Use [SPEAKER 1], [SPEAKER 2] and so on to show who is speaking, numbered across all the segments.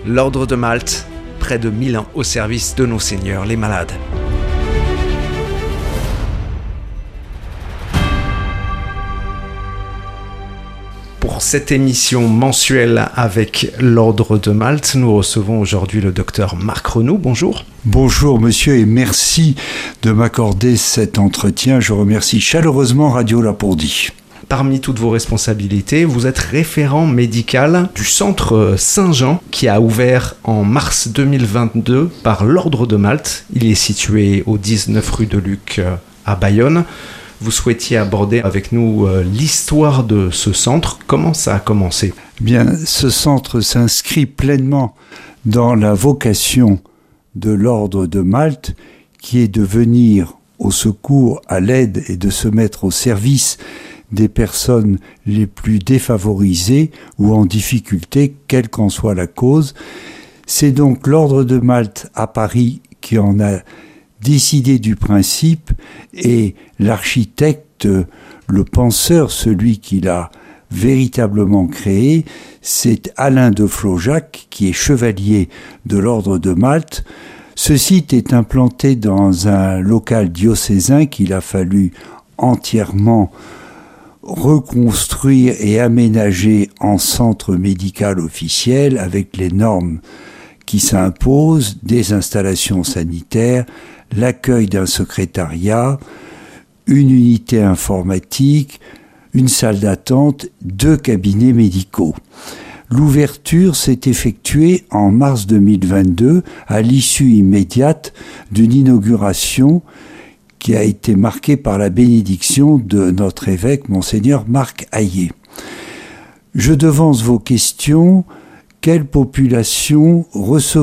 [SPEAKER 1] L'Ordre de Malte, près de 1000 ans au service de nos seigneurs, les malades. Pour cette émission mensuelle avec l'Ordre de Malte, nous recevons aujourd'hui le docteur Marc Renoux. Bonjour.
[SPEAKER 2] Bonjour monsieur et merci de m'accorder cet entretien. Je remercie chaleureusement Radio Lapourdie.
[SPEAKER 1] Parmi toutes vos responsabilités, vous êtes référent médical du Centre Saint-Jean qui a ouvert en mars 2022 par l'Ordre de Malte. Il est situé au 19 rue de Luc à Bayonne. Vous souhaitiez aborder avec nous l'histoire de ce centre. Comment ça a commencé ?
[SPEAKER 2] Bien, ce centre s'inscrit pleinement dans la vocation de l'Ordre de Malte, qui est de venir au secours, à l'aide et de se mettre au service des personnes les plus défavorisées ou en difficulté, quelle qu'en soit la cause. C'est donc l'Ordre de Malte à Paris qui en a décidé du principe, et l'architecte, le penseur, celui qui l'a véritablement créé, c'est Alain de Flaujac, qui est chevalier de l'Ordre de Malte. Ce site est implanté dans un local diocésain qu'il a fallu entièrement reconstruire et aménager en centre médical officiel avec les normes qui s'imposent, des installations sanitaires, l'accueil d'un secrétariat, une unité informatique, une salle d'attente, 2 cabinets médicaux. L'ouverture s'est effectuée en mars 2022 à l'issue immédiate d'une inauguration qui a été marquée par la bénédiction de notre évêque, Monseigneur Marc Hayet. Je devance vos questions. Quelle population recevons-nous ?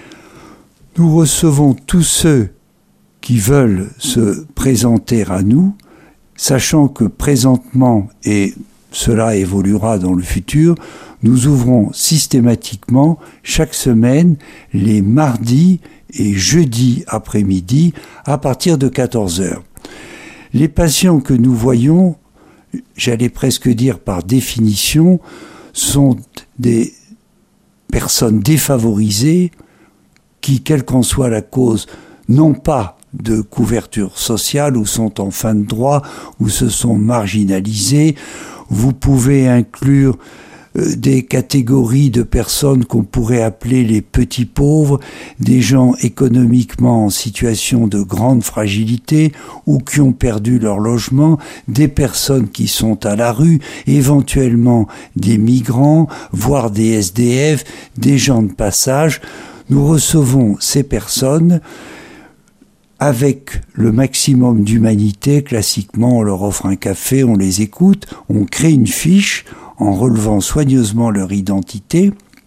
[SPEAKER 2] Nous recevons tous ceux qui veulent se présenter à nous, sachant que présentement, et cela évoluera dans le futur, nous ouvrons systématiquement chaque semaine les mardis et jeudis après-midi à partir de 14h. Les patients que nous voyons, j'allais presque dire par définition, sont des personnes défavorisées qui, quelle qu'en soit la cause, n'ont pas de couverture sociale ou sont en fin de droit ou se sont marginalisées. Vous pouvez inclure des catégories de personnes qu'on pourrait appeler les petits pauvres, des gens économiquement en situation de grande fragilité ou qui ont perdu leur logement, des personnes qui sont à la rue, éventuellement des migrants, voire des SDF, des gens de passage. Nous recevons ces personnes avec le maximum d'humanité. Classiquement, on leur offre un café, on les écoute, on crée une fiche en relevant soigneusement leur identité.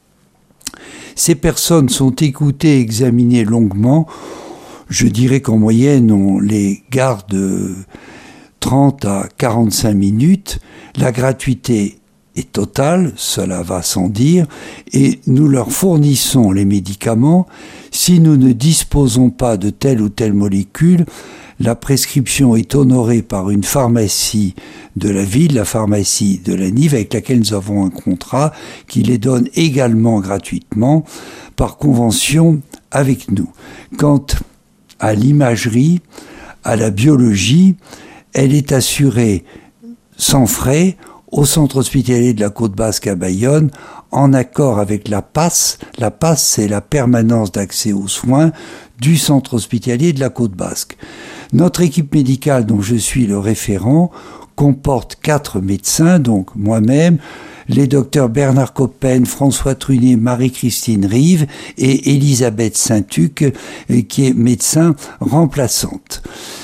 [SPEAKER 2] Ces personnes sont écoutées et examinées longuement. Je dirais qu'en moyenne, on les garde 30 à 45 minutes. La gratuité est totale, cela va sans dire, et nous leur fournissons les médicaments. Si nous ne disposons pas de telle ou telle molécule, la prescription est honorée par une pharmacie de la ville, la pharmacie de la Nive, avec laquelle nous avons un contrat qui les donne également gratuitement par convention avec nous. Quant à l'imagerie, à la biologie, elle est assurée sans frais au centre hospitalier de la Côte-Basque à Bayonne, en accord avec la PAS. La PAS, c'est la permanence d'accès aux soins du centre hospitalier de la Côte-Basque. Notre équipe médicale, dont je suis le référent, comporte 4 médecins, donc moi-même, les docteurs Bernard Coppen, François Trunet, Marie-Christine Rive et Elisabeth Saint-Tuc, qui est médecin remplaçante.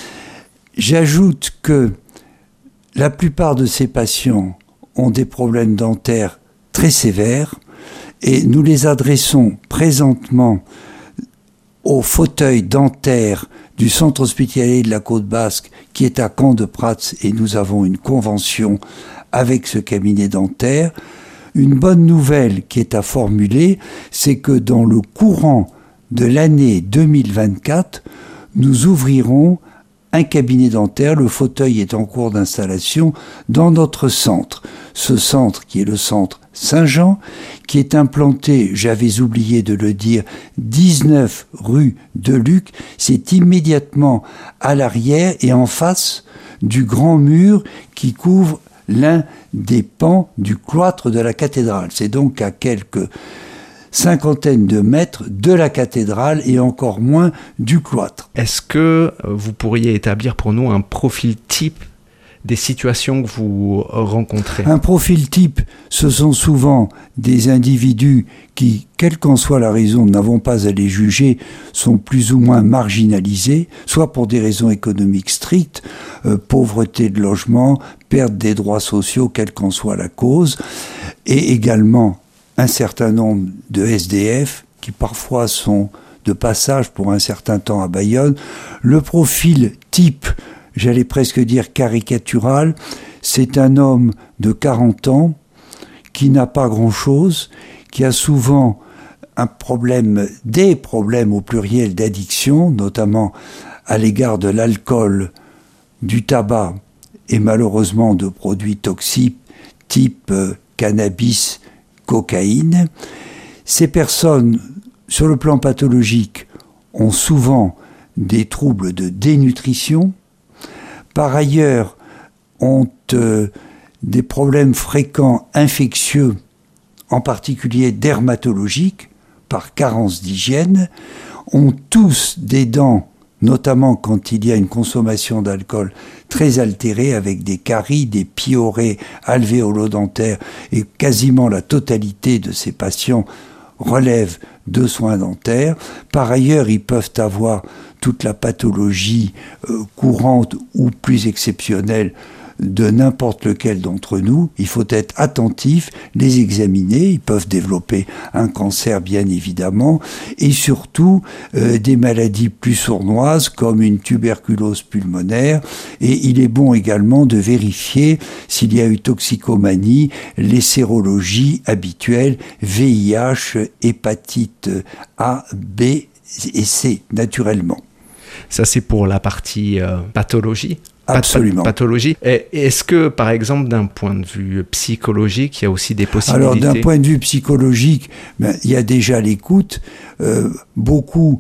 [SPEAKER 2] J'ajoute que la plupart de ces patients ont des problèmes dentaires très sévères et nous les adressons présentement au fauteuil dentaire du centre hospitalier de la Côte-Basque qui est à Camp-de-Prats, et nous avons une convention avec ce cabinet dentaire. Une bonne nouvelle qui est à formuler, c'est que dans le courant de l'année 2024, nous ouvrirons un cabinet dentaire. Le fauteuil est en cours d'installation dans notre centre. Ce centre, qui est le centre Saint-Jean, qui est implanté, j'avais oublié de le dire, 19 rue de Luc. C'est immédiatement à l'arrière et en face du grand mur qui couvre l'un des pans du cloître de la cathédrale. C'est donc à quelques cinquantaine de mètres de la cathédrale et encore moins du cloître.
[SPEAKER 1] Est-ce que vous pourriez établir pour nous un profil type des situations que vous rencontrez?
[SPEAKER 2] Un profil type, ce sont souvent des individus qui, quelle qu'en soit la raison, n'avons pas à les juger, sont plus ou moins marginalisés, soit pour des raisons économiques strictes, pauvreté de logement, perte des droits sociaux, quelle qu'en soit la cause, et également un certain nombre de SDF qui parfois sont de passage pour un certain temps à Bayonne. Le profil type, j'allais presque dire caricatural, c'est un homme de 40 ans qui n'a pas grand-chose, qui a souvent des problèmes au pluriel d'addiction, notamment à l'égard de l'alcool, du tabac et malheureusement de produits toxiques type cannabis, cocaïne. Ces personnes, sur le plan pathologique, ont souvent des troubles de dénutrition. Par ailleurs, ont des problèmes fréquents infectieux, en particulier dermatologiques, par carence d'hygiène, ont tous des dents, notamment quand il y a une consommation d'alcool très altérée, avec des caries, des piorées alvéolo-dentaires, et quasiment la totalité de ces patients relèvent de soins dentaires. Par ailleurs, ils peuvent avoir toute la pathologie courante ou plus exceptionnelle de n'importe lequel d'entre nous. Il faut être attentif, les examiner. Ils peuvent développer un cancer, bien évidemment, et surtout des maladies plus sournoises comme une tuberculose pulmonaire. Et il est bon également de vérifier s'il y a eu toxicomanie, les sérologies habituelles, VIH, hépatite A, B et C, naturellement.
[SPEAKER 1] Ça, c'est pour la partie pathologie.
[SPEAKER 2] Absolument.
[SPEAKER 1] Pathologie. Et est-ce que, par exemple, d'un point de vue psychologique, il y a aussi des possibilités?
[SPEAKER 2] Alors, d'un point de vue psychologique, il y a déjà l'écoute. Beaucoup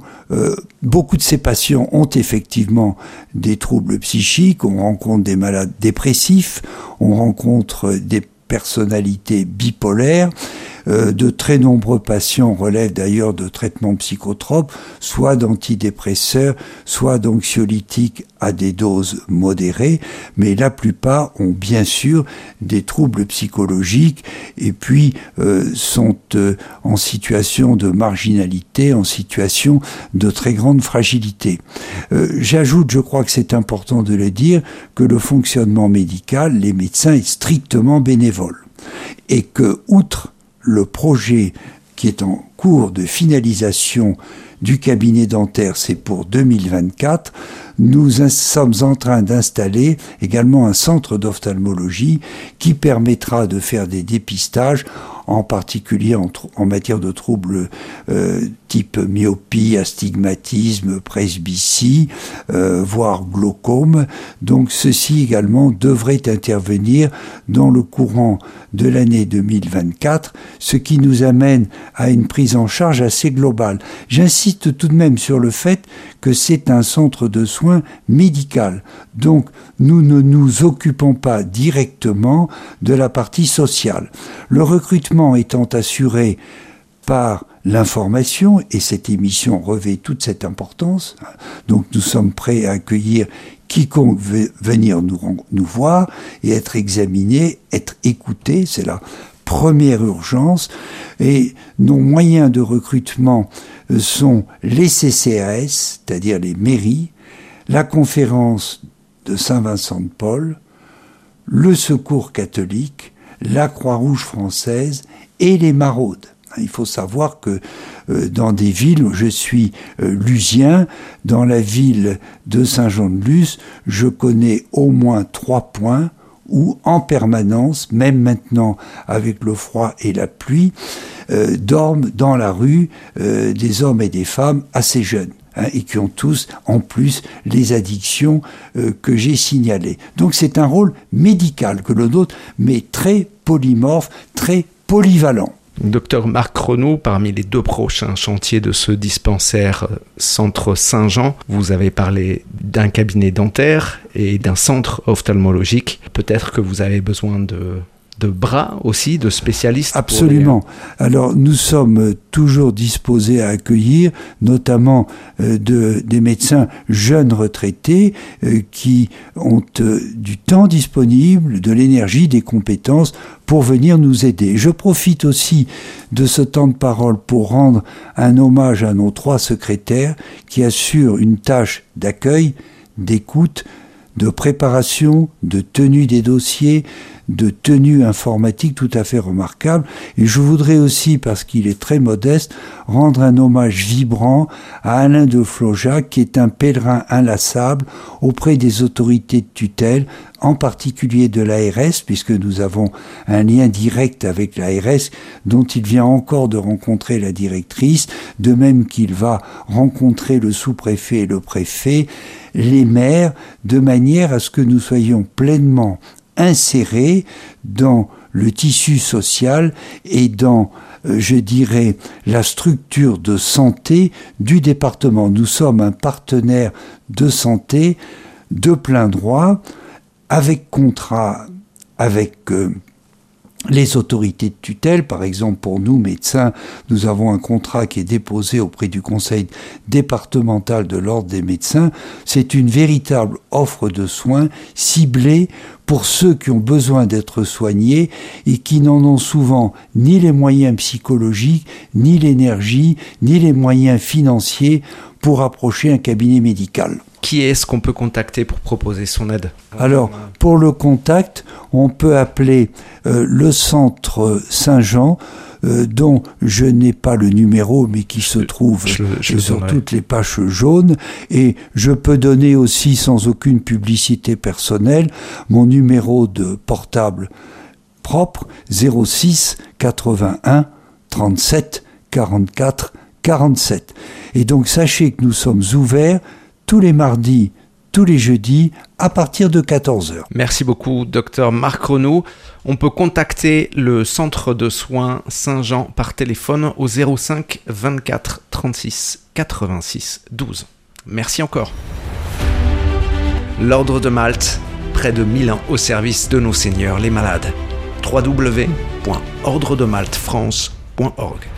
[SPEAKER 2] de ces patients ont effectivement des troubles psychiques. On rencontre des malades dépressifs, on rencontre des personnalités bipolaires. De très nombreux patients relèvent d'ailleurs de traitements psychotropes, soit d'antidépresseurs, soit d'anxiolytiques à des doses modérées, mais la plupart ont bien sûr des troubles psychologiques et puis sont en situation de marginalité, en situation de très grande fragilité. J'ajoute, je crois que c'est important de le dire, que le fonctionnement médical, les médecins, est strictement bénévole et que, outre le projet qui est en cours de finalisation du cabinet dentaire, c'est pour 2024, nous sommes en train d'installer également un centre d'ophtalmologie qui permettra de faire des dépistages, en particulier en matière de troubles type myopie, astigmatisme, presbytie, voire glaucome. Donc ceci également devrait intervenir dans le courant de l'année 2024, ce qui nous amène à une prise en charge assez globale. J'insiste tout de même sur le fait que c'est un centre de soins médical. Donc nous ne nous occupons pas directement de la partie sociale. Le recrutement étant assuré par l'information, et cette émission revêt toute cette importance, donc nous sommes prêts à accueillir quiconque veut venir nous voir et être examiné, être écouté, c'est la première urgence, et nos moyens de recrutement sont les CCAS, c'est-à-dire les mairies, la conférence de Saint-Vincent-de-Paul, le Secours catholique, la Croix-Rouge française et les maraudes. Il faut savoir que dans des villes, je suis lusien, dans la ville de Saint-Jean-de-Luz, je connais au moins 3 points où en permanence, même maintenant avec le froid et la pluie, dorment dans la rue des hommes et des femmes assez jeunes. Et qui ont tous, en plus, les addictions que j'ai signalées. Donc c'est un rôle médical que le nôtre, mais très polymorphe, très polyvalent.
[SPEAKER 1] Docteur Marc Renaud, parmi les 2 prochains chantiers de ce dispensaire Centre Saint-Jean, vous avez parlé d'un cabinet dentaire et d'un centre ophtalmologique. Peut-être que vous avez besoin de bras aussi, de spécialistes.
[SPEAKER 2] Absolument. Alors nous sommes toujours disposés à accueillir notamment des médecins jeunes retraités qui ont du temps disponible, de l'énergie, des compétences pour venir nous aider. Je profite aussi de ce temps de parole pour rendre un hommage à nos 3 secrétaires qui assurent une tâche d'accueil, d'écoute, de préparation, de tenue des dossiers, de tenue informatique tout à fait remarquable. Et je voudrais aussi, parce qu'il est très modeste, rendre un hommage vibrant à Alain de Flaujac, qui est un pèlerin inlassable auprès des autorités de tutelle, en particulier de l'ARS, puisque nous avons un lien direct avec l'ARS, dont il vient encore de rencontrer la directrice, de même qu'il va rencontrer le sous-préfet et le préfet, les maires, de manière à ce que nous soyons pleinement insérés dans le tissu social et dans, je dirais, la structure de santé du département. Nous sommes un partenaire de santé de plein droit, avec contrat avec les autorités de tutelle. Par exemple, pour nous, médecins, nous avons un contrat qui est déposé auprès du Conseil départemental de l'Ordre des médecins. C'est une véritable offre de soins ciblée pour ceux qui ont besoin d'être soignés et qui n'en ont souvent ni les moyens psychologiques, ni l'énergie, ni les moyens financiers pour approcher un cabinet médical.
[SPEAKER 1] Qui est-ce qu'on peut contacter pour proposer son aide ?
[SPEAKER 2] Alors, pour le contact, on peut appeler le Centre Saint-Jean, dont je n'ai pas le numéro, mais qui se trouve sur toutes les pages jaunes. Et je peux donner aussi, sans aucune publicité personnelle, mon numéro de portable propre, 06 81 37 44 47. Et donc, sachez que nous sommes ouverts tous les mardis, tous les jeudis, à partir de 14h.
[SPEAKER 1] Merci beaucoup, Dr Marc Renaud. On peut contacter le centre de soins Saint-Jean par téléphone au 05 24 36 86 12. Merci encore. L'Ordre de Malte, près de 1000 ans au service de nos seigneurs les malades. www.ordredemaltefrance.org